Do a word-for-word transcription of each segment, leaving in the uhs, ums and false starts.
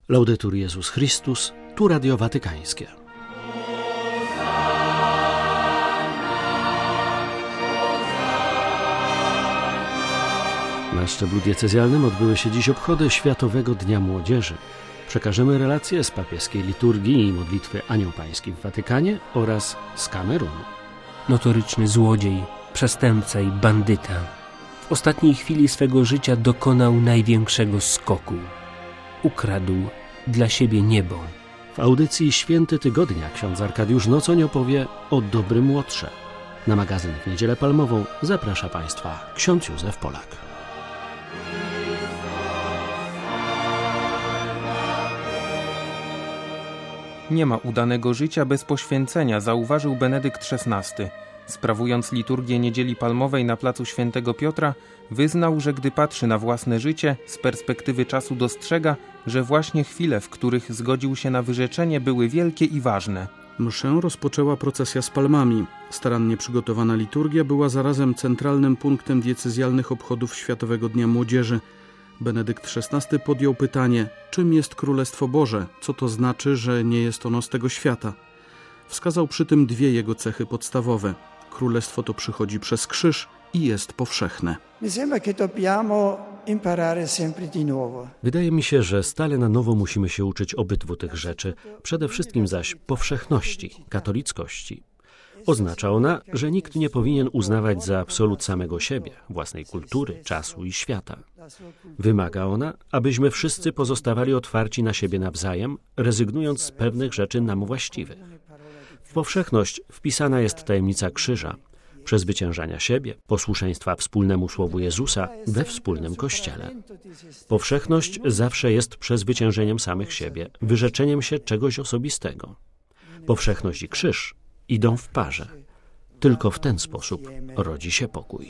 Laudetur Jezus Chrystus, tu Radio Watykańskie. Na szczeblu diecezjalnym odbyły się dziś obchody Światowego Dnia Młodzieży. Przekażemy relacje z papieskiej liturgii i modlitwy Anioł Pański w Watykanie oraz z Kamerunu. Notoryczny złodziej, przestępca i bandyta w ostatniej chwili swego życia dokonał największego skoku. Ukradł dla siebie niebo. W audycji Święty Tygodnia ksiądz Arkadiusz Nocoń opowie o dobrym Łotrze. Na magazyn w Niedzielę Palmową zaprasza Państwa ksiądz Józef Polak. Nie ma udanego życia bez poświęcenia, zauważył Benedykt szesnasty. Sprawując liturgię Niedzieli Palmowej na placu Świętego Piotra, wyznał, że gdy patrzy na własne życie, z perspektywy czasu dostrzega, że właśnie chwile, w których zgodził się na wyrzeczenie, były wielkie i ważne. Mszę rozpoczęła procesja z palmami. Starannie przygotowana liturgia była zarazem centralnym punktem diecezjalnych obchodów Światowego Dnia Młodzieży. Benedykt szesnasty podjął pytanie, czym jest Królestwo Boże, co to znaczy, że nie jest ono z tego świata. Wskazał przy tym dwie jego cechy podstawowe. Królestwo to przychodzi przez krzyż i jest powszechne. Wydaje mi się, że stale na nowo musimy się uczyć obydwu tych rzeczy, przede wszystkim zaś powszechności, katolickości. Oznacza ona, że nikt nie powinien uznawać za absolut samego siebie, własnej kultury, czasu i świata. Wymaga ona, abyśmy wszyscy pozostawali otwarci na siebie nawzajem, rezygnując z pewnych rzeczy nam właściwych. W powszechność wpisana jest tajemnica krzyża, przezwyciężania siebie, posłuszeństwa wspólnemu słowu Jezusa we wspólnym Kościele. Powszechność zawsze jest przezwyciężeniem samych siebie, wyrzeczeniem się czegoś osobistego. Powszechność i krzyż idą w parze. Tylko w ten sposób rodzi się pokój.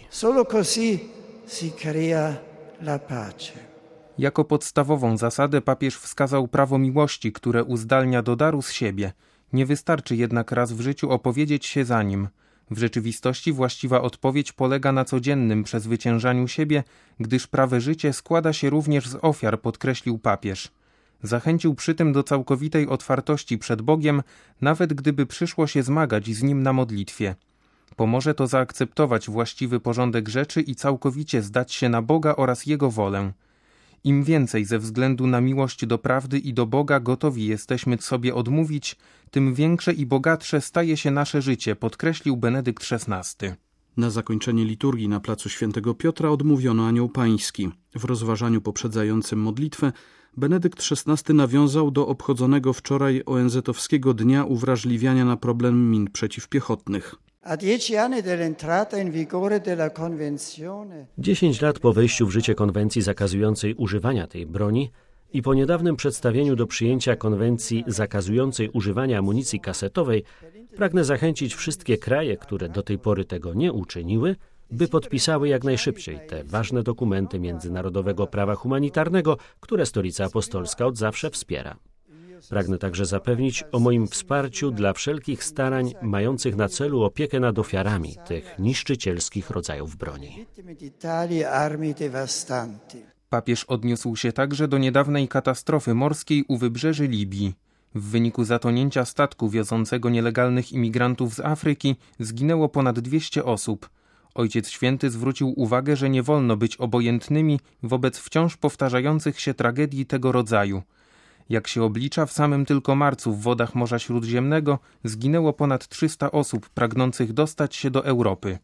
Jako podstawową zasadę papież wskazał prawo miłości, które uzdalnia do daru z siebie. Nie wystarczy jednak raz w życiu opowiedzieć się za nim. W rzeczywistości właściwa odpowiedź polega na codziennym przezwyciężaniu siebie, gdyż prawe życie składa się również z ofiar, podkreślił papież. Zachęcił przy tym do całkowitej otwartości przed Bogiem, nawet gdyby przyszło się zmagać z Nim na modlitwie. Pomoże to zaakceptować właściwy porządek rzeczy i całkowicie zdać się na Boga oraz Jego wolę. Im więcej ze względu na miłość do prawdy i do Boga gotowi jesteśmy sobie odmówić, tym większe i bogatsze staje się nasze życie, podkreślił Benedykt szesnasty. Na zakończenie liturgii na placu Świętego Piotra odmówiono Anioł Pański. W rozważaniu poprzedzającym modlitwę Benedykt szesnasty nawiązał do obchodzonego wczoraj O N Z-owskiego Dnia Uwrażliwiania na problem min przeciwpiechotnych. Dziesięć lat po wejściu w życie konwencji zakazującej używania tej broni i po niedawnym przedstawieniu do przyjęcia konwencji zakazującej używania amunicji kasetowej pragnę zachęcić wszystkie kraje, które do tej pory tego nie uczyniły, by podpisały jak najszybciej te ważne dokumenty międzynarodowego prawa humanitarnego, które Stolica Apostolska od zawsze wspiera. Pragnę także zapewnić o moim wsparciu dla wszelkich starań mających na celu opiekę nad ofiarami tych niszczycielskich rodzajów broni. Papież odniósł się także do niedawnej katastrofy morskiej u wybrzeży Libii. W wyniku zatonięcia statku wiozącego nielegalnych imigrantów z Afryki zginęło ponad dwieście osób. Ojciec Święty zwrócił uwagę, że nie wolno być obojętnymi wobec wciąż powtarzających się tragedii tego rodzaju. Jak się oblicza, w samym tylko marcu w wodach Morza Śródziemnego zginęło ponad trzysta osób pragnących dostać się do Europy.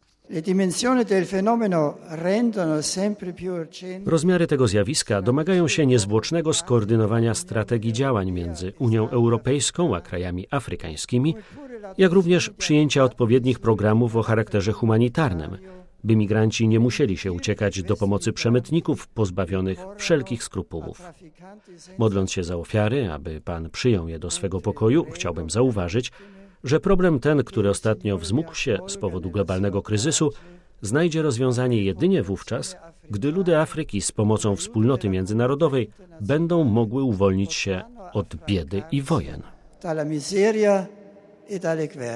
Rozmiary tego zjawiska domagają się niezwłocznego skoordynowania strategii działań między Unią Europejską a krajami afrykańskimi, jak również przyjęcia odpowiednich programów o charakterze humanitarnym, by migranci nie musieli się uciekać do pomocy przemytników pozbawionych wszelkich skrupułów. Modląc się za ofiary, aby Pan przyjął je do swego pokoju, chciałbym zauważyć, że problem ten, który ostatnio wzmógł się z powodu globalnego kryzysu, znajdzie rozwiązanie jedynie wówczas, gdy ludy Afryki z pomocą wspólnoty międzynarodowej będą mogły uwolnić się od biedy i wojen.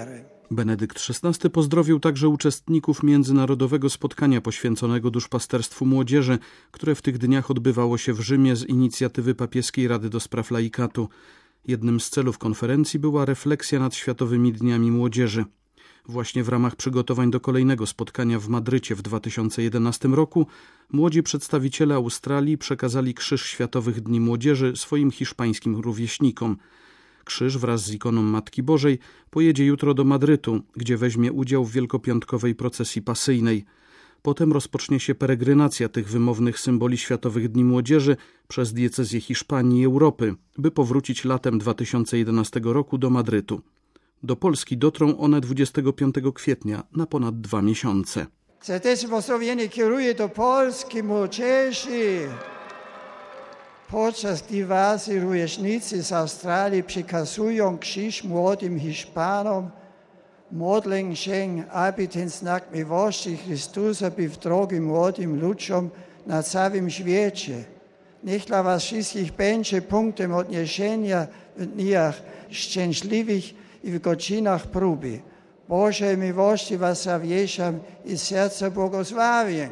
Benedykt szesnasty pozdrowił także uczestników międzynarodowego spotkania poświęconego duszpasterstwu młodzieży, które w tych dniach odbywało się w Rzymie z inicjatywy Papieskiej Rady do Spraw Laikatu. Jednym z celów konferencji była refleksja nad Światowymi Dniami Młodzieży. Właśnie w ramach przygotowań do kolejnego spotkania w Madrycie w dwa tysiące jedenastym roku młodzi przedstawiciele Australii przekazali Krzyż Światowych Dni Młodzieży swoim hiszpańskim rówieśnikom. Krzyż wraz z ikoną Matki Bożej pojedzie jutro do Madrytu, gdzie weźmie udział w wielkopiątkowej procesji pasyjnej. Potem rozpocznie się peregrinacja tych wymownych symboli Światowych Dni Młodzieży przez diecezję Hiszpanii i Europy, by powrócić latem dwa tysiące jedenastego roku do Madrytu. Do Polski dotrą one dwudziestego piątego kwietnia na ponad dwa miesiące. Zatem pozdrowienie kieruje do Polski młodzieży. Podczas gdy wasi rówieśnicy z Australii przekazują krzyż młodym Hiszpanom, modlę się, aby ten znak miłości Chrystusa był w drogę młodym ludziom na całym świecie. Niech dla was wszystkich będzie punktem odniesienia w dniach szczęśliwych i w godzinach próby. Bożej miłości was zawieszam i serca błogosławię.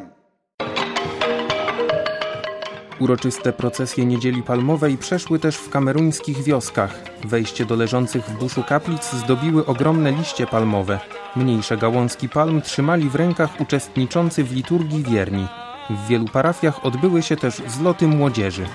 Uroczyste procesje Niedzieli Palmowej przeszły też w kameruńskich wioskach. Wejście do leżących w buszu kaplic zdobiły ogromne liście palmowe. Mniejsze gałązki palm trzymali w rękach uczestniczący w liturgii wierni. W wielu parafiach odbyły się też zloty młodzieży.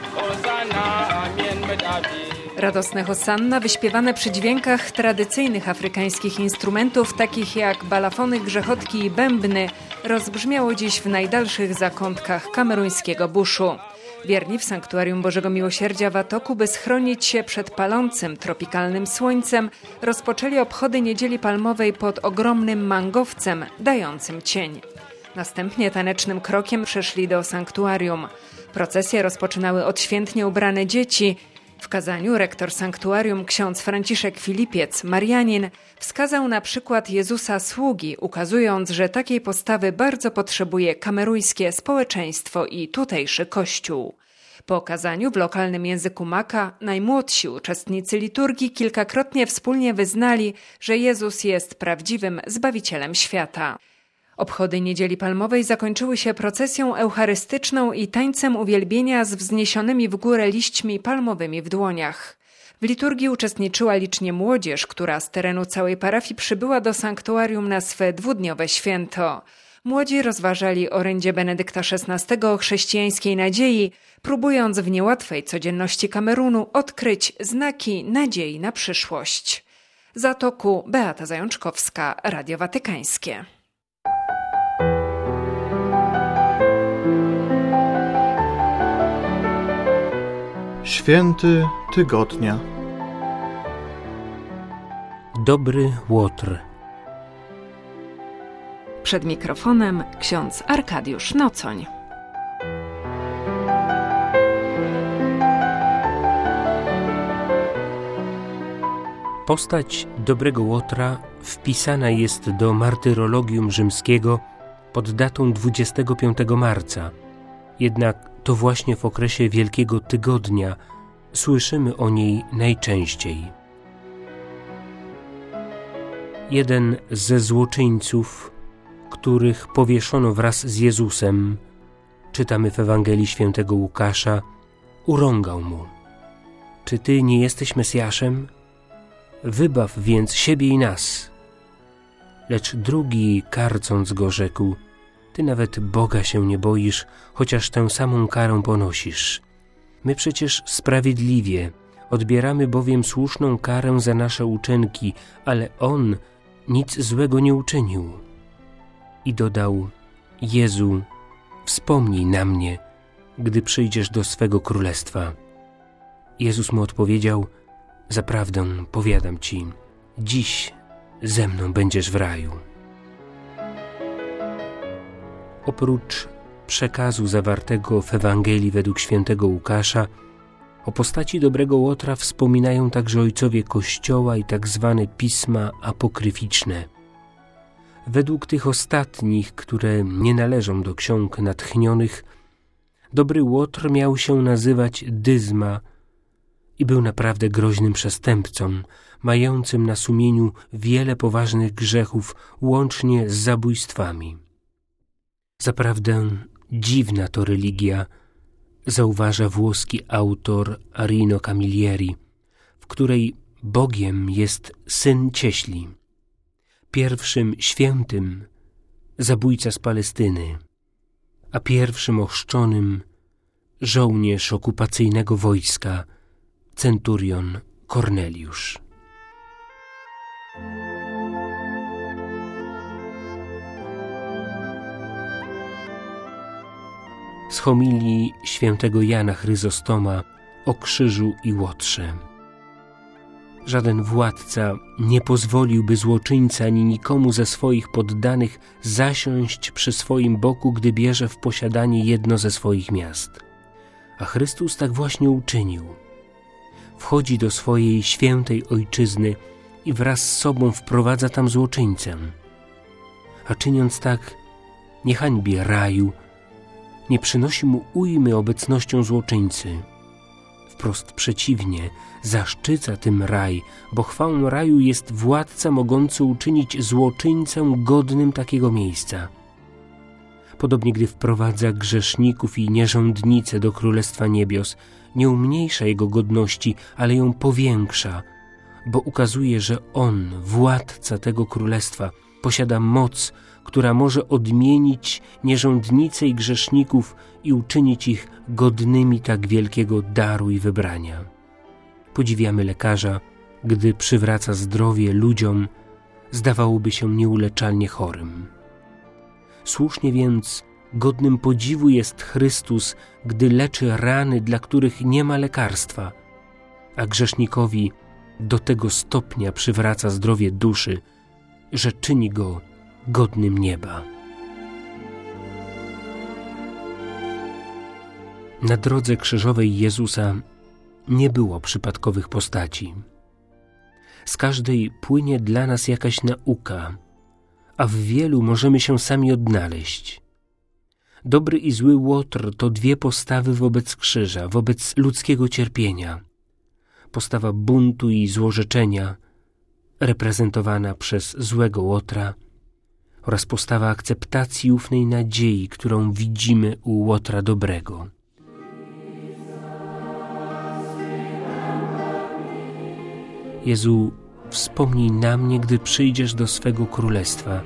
Radosne hosanna wyśpiewane przy dźwiękach tradycyjnych afrykańskich instrumentów, takich jak balafony, grzechotki i bębny, rozbrzmiało dziś w najdalszych zakątkach kameruńskiego buszu. Wierni w Sanktuarium Bożego Miłosierdzia w Atoku, by schronić się przed palącym, tropikalnym słońcem, rozpoczęli obchody Niedzieli Palmowej pod ogromnym mangowcem, dającym cień. Następnie tanecznym krokiem przeszli do sanktuarium. Procesje rozpoczynały odświętnie ubrane dzieci. W kazaniu rektor sanktuarium ksiądz Franciszek Filipiec, Marianin, wskazał na przykład Jezusa sługi, ukazując, że takiej postawy bardzo potrzebuje kameruńskie społeczeństwo i tutejszy kościół. Po kazaniu w lokalnym języku Maka najmłodsi uczestnicy liturgii kilkakrotnie wspólnie wyznali, że Jezus jest prawdziwym Zbawicielem świata. Obchody Niedzieli Palmowej zakończyły się procesją eucharystyczną i tańcem uwielbienia z wzniesionymi w górę liśćmi palmowymi w dłoniach. W liturgii uczestniczyła licznie młodzież, która z terenu całej parafii przybyła do sanktuarium na swe dwudniowe święto. Młodzi rozważali orędzie Benedykta szesnastego o chrześcijańskiej nadziei, próbując w niełatwej codzienności Kamerunu odkryć znaki nadziei na przyszłość. Z Atoku Beata Zajączkowska, Radio Watykańskie. Święty tygodnia. Dobry łotr. Przed mikrofonem ksiądz Arkadiusz Nocoń. Postać dobrego łotra wpisana jest do martyrologium rzymskiego pod datą dwudziestego piątego marca. Jednak to właśnie w okresie Wielkiego Tygodnia słyszymy o niej najczęściej. Jeden ze złoczyńców, których powieszono wraz z Jezusem, czytamy w Ewangelii Świętego Łukasza, urągał mu: czy ty nie jesteś Mesjaszem? Wybaw więc siebie i nas. Lecz drugi, karcąc go, rzekł: ty nawet Boga się nie boisz, chociaż tę samą karę ponosisz. My przecież sprawiedliwie, odbieramy bowiem słuszną karę za nasze uczynki, ale on nic złego nie uczynił. I dodał: Jezu, wspomnij na mnie, gdy przyjdziesz do swego królestwa. Jezus mu odpowiedział: zaprawdę powiadam ci, dziś ze mną będziesz w raju. Oprócz przekazu zawartego w Ewangelii według świętego Łukasza, o postaci dobrego łotra wspominają także ojcowie Kościoła i tak zwane pisma apokryficzne. Według tych ostatnich, które nie należą do ksiąg natchnionych, dobry łotr miał się nazywać Dyzma i był naprawdę groźnym przestępcą, mającym na sumieniu wiele poważnych grzechów, łącznie z zabójstwami. Zaprawdę dziwna to religia, zauważa włoski autor Rino Camilleri, w której Bogiem jest Syn Cieśli, pierwszym świętym zabójca z Palestyny, a pierwszym ochrzczonym żołnierz okupacyjnego wojska, centurion Korneliusz. Z homilii świętego Jana Chryzostoma o krzyżu i łotrze. Żaden władca nie pozwoliłby złoczyńcy ani nikomu ze swoich poddanych zasiąść przy swoim boku, gdy bierze w posiadanie jedno ze swoich miast. A Chrystus tak właśnie uczynił. Wchodzi do swojej świętej ojczyzny i wraz z sobą wprowadza tam złoczyńcę. A czyniąc tak, nie hańbi raju, nie przynosi mu ujmy obecnością złoczyńcy. Wprost przeciwnie, zaszczyca tym raj, bo chwałą raju jest władca mogący uczynić złoczyńcę godnym takiego miejsca. Podobnie gdy wprowadza grzeszników i nierządnice do Królestwa Niebios, nie umniejsza jego godności, ale ją powiększa, bo ukazuje, że on, władca tego królestwa, posiada moc, która może odmienić nierządnice i grzeszników i uczynić ich godnymi tak wielkiego daru i wybrania. Podziwiamy lekarza, gdy przywraca zdrowie ludziom, zdawałoby się nieuleczalnie chorym. Słusznie więc godnym podziwu jest Chrystus, gdy leczy rany, dla których nie ma lekarstwa, a grzesznikowi do tego stopnia przywraca zdrowie duszy, że czyni go godnym nieba. Na drodze krzyżowej Jezusa nie było przypadkowych postaci. Z każdej płynie dla nas jakaś nauka, a w wielu możemy się sami odnaleźć. Dobry i zły Łotr to dwie postawy wobec krzyża, wobec ludzkiego cierpienia. Postawa buntu i złorzeczenia, reprezentowana przez złego Łotra, oraz postawa akceptacji ufnej nadziei, którą widzimy u Łotra dobrego. Jezu, wspomnij na mnie, gdy przyjdziesz do swego królestwa.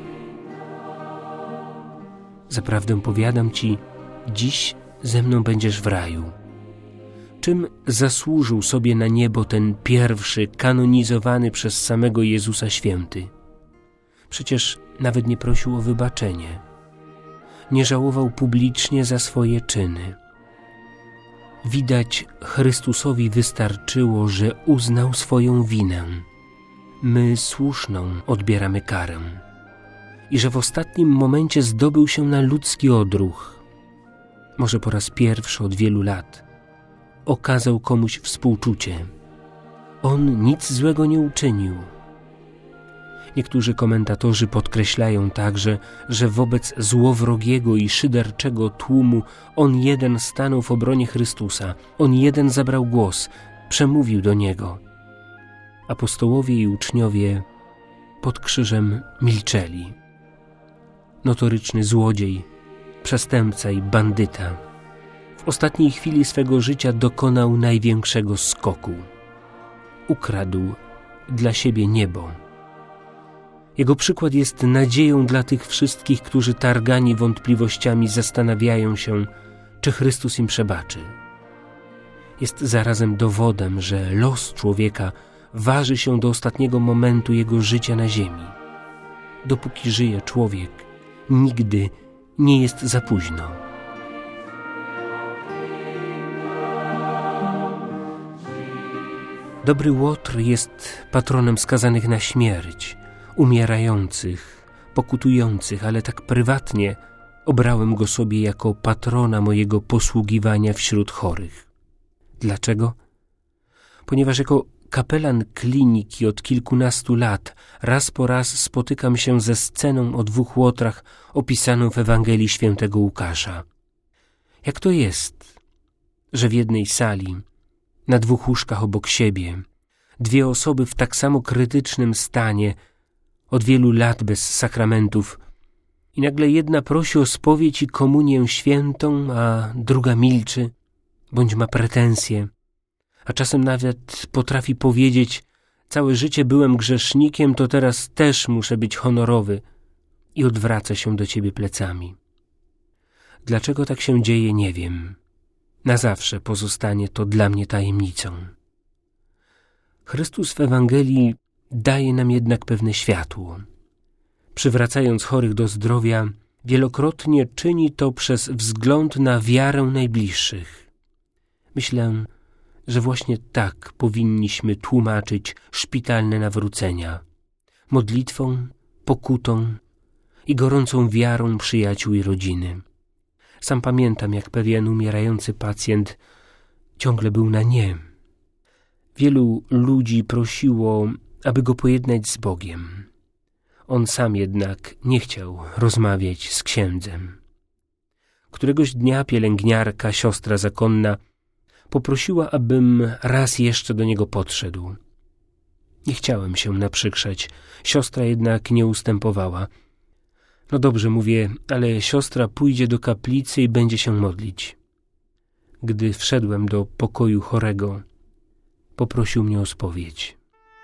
Zaprawdę powiadam Ci, dziś ze mną będziesz w raju. Czym zasłużył sobie na niebo ten pierwszy, kanonizowany przez samego Jezusa święty? Przecież nawet nie prosił o wybaczenie. Nie żałował publicznie za swoje czyny. Widać, Chrystusowi wystarczyło, że uznał swoją winę. My słuszną odbieramy karę. I że w ostatnim momencie zdobył się na ludzki odruch. Może po raz pierwszy od wielu lat okazał komuś współczucie. On nic złego nie uczynił. Niektórzy komentatorzy podkreślają także, że wobec złowrogiego i szyderczego tłumu on jeden stanął w obronie Chrystusa, on jeden zabrał głos, przemówił do Niego. Apostołowie i uczniowie pod krzyżem milczeli. Notoryczny złodziej, przestępca i bandyta w ostatniej chwili swego życia dokonał największego skoku. Ukradł dla siebie niebo. Jego przykład jest nadzieją dla tych wszystkich, którzy targani wątpliwościami zastanawiają się, czy Chrystus im przebaczy. Jest zarazem dowodem, że los człowieka waży się do ostatniego momentu jego życia na ziemi. Dopóki żyje człowiek, nigdy nie jest za późno. Dobry Łotr jest patronem skazanych na śmierć, umierających, pokutujących, ale tak prywatnie obrałem go sobie jako patrona mojego posługiwania wśród chorych. Dlaczego? Ponieważ jako kapelan kliniki od kilkunastu lat raz po raz spotykam się ze sceną o dwóch łotrach opisaną w Ewangelii świętego Łukasza. Jak to jest, że w jednej sali na dwóch łóżkach obok siebie, dwie osoby w tak samo krytycznym stanie, od wielu lat bez sakramentów, i nagle jedna prosi o spowiedź i komunię świętą, a druga milczy, bądź ma pretensje, a czasem nawet potrafi powiedzieć: całe życie byłem grzesznikiem, to teraz też muszę być honorowy, i odwraca się do ciebie plecami. Dlaczego tak się dzieje, nie wiem. Na zawsze pozostanie to dla mnie tajemnicą. Chrystus w Ewangelii daje nam jednak pewne światło. Przywracając chorych do zdrowia, wielokrotnie czyni to przez wzgląd na wiarę najbliższych. Myślę, że właśnie tak powinniśmy tłumaczyć szpitalne nawrócenia. Modlitwą, pokutą i gorącą wiarą przyjaciół i rodziny. Sam pamiętam, jak pewien umierający pacjent ciągle był na nie. Wielu ludzi prosiło, aby go pojednać z Bogiem. On sam jednak nie chciał rozmawiać z księdzem. Któregoś dnia pielęgniarka, siostra zakonna, poprosiła, abym raz jeszcze do niego podszedł. Nie chciałem się naprzykrzać, siostra jednak nie ustępowała. No dobrze, mówię, ale siostra pójdzie do kaplicy i będzie się modlić. Gdy wszedłem do pokoju chorego, poprosił mnie o spowiedź.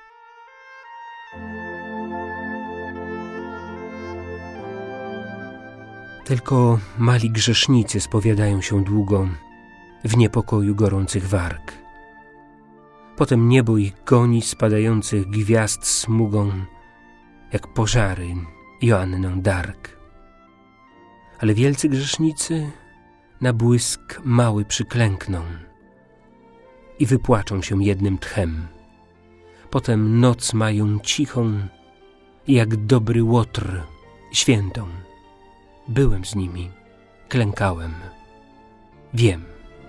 Tylko mali grzesznicy spowiadają się długo w niepokoju gorących warg. Potem niebo ich goni spadających gwiazd smugą, jak pożary Joannę Dark. Ale wielcy grzesznicy na błysk mały przyklękną i wypłaczą się jednym tchem. Potem noc mają cichą, jak dobry łotr, świętą. Byłem z nimi, klękałem, wiem.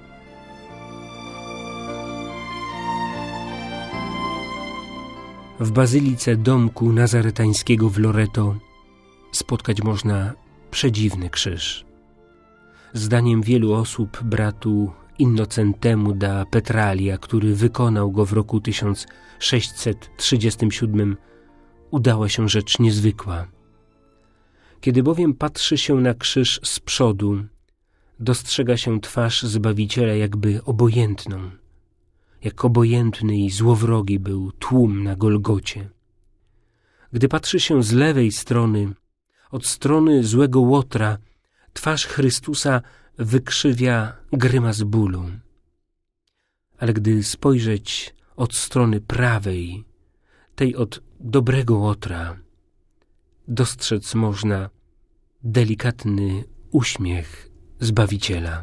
W bazylice domku nazaretańskiego w Loreto spotkać można przedziwny krzyż. Zdaniem wielu osób bratu Innocentemu da Petralia, który wykonał go w roku tysiąc sześćset trzydziestym siódmym, udała się rzecz niezwykła. Kiedy bowiem patrzy się na krzyż z przodu, dostrzega się twarz Zbawiciela jakby obojętną. Jak obojętny i złowrogi był tłum na Golgocie. Gdy patrzy się z lewej strony, od strony złego łotra, twarz Chrystusa wykrzywia grymas bólu. Ale gdy spojrzeć od strony prawej, tej od dobrego łotra, dostrzec można delikatny uśmiech Zbawiciela.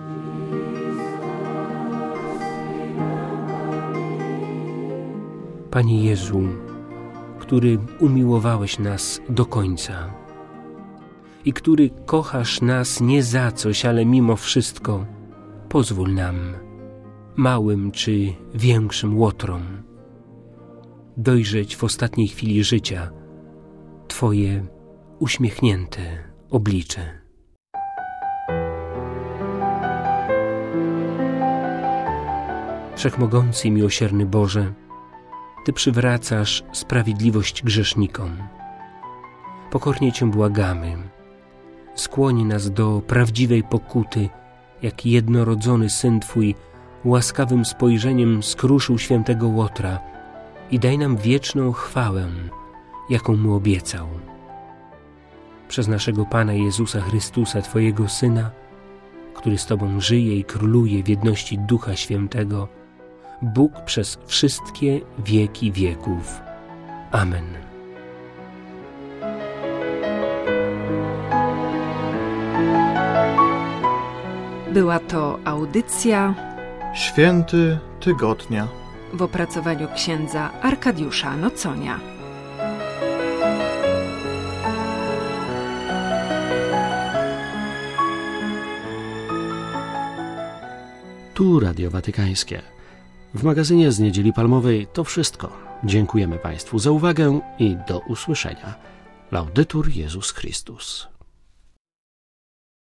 Panie Jezu, który umiłowałeś nas do końca i który kochasz nas nie za coś, ale mimo wszystko, pozwól nam, małym czy większym łotrom, dojrzeć w ostatniej chwili życia Twoje uśmiechnięte oblicze. Wszechmogący i miłosierny Boże, Ty przywracasz sprawiedliwość grzesznikom. Pokornie Cię błagamy. Skłoń nas do prawdziwej pokuty, jak jednorodzony Syn Twój łaskawym spojrzeniem skruszył świętego łotra i daj nam wieczną chwałę, jaką Mu obiecał. Przez naszego Pana Jezusa Chrystusa, Twojego Syna, który z Tobą żyje i króluje w jedności Ducha Świętego, Bóg przez wszystkie wieki wieków. Amen. Była to audycja Święty Tygodnia w opracowaniu księdza Arkadiusza Noconia. Tu Radio Watykańskie. W magazynie z Niedzieli Palmowej to wszystko. Dziękujemy Państwu za uwagę i do usłyszenia. Laudetur Jezus Chrystus.